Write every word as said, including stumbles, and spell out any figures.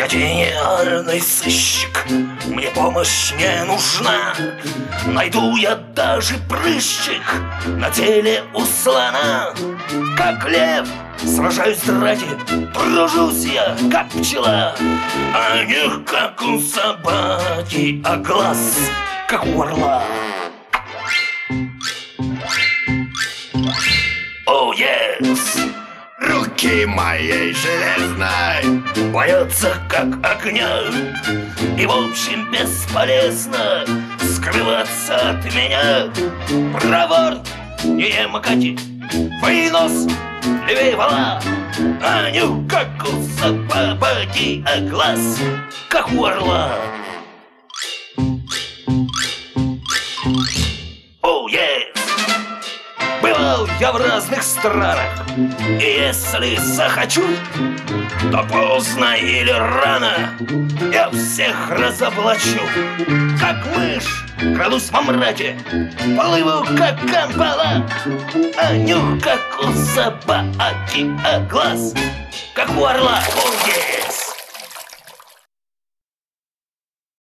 Я гениальный сыщик, мне помощь не нужна. Найду я даже прыщик на теле у слона. Как лев сражаюсь в драке, тружусь я, как пчела. А не как у собаки, а глаз, как у орла. О, oh, yes! Руки моей железной боятся как огня. И в общем бесполезно скрываться от меня. Проворт, не макати, вынос, левее вала. А нюх, как у собаки, а глаз, как у орла. О, oh, yes! Бывал я в разных странах, и если захочу, то поздно или рано я всех разоблачу. Как мышь крадусь во мраке, плыву как камбала. А нюх, как у собаки, а глаз, как у орла. Oh, yeah!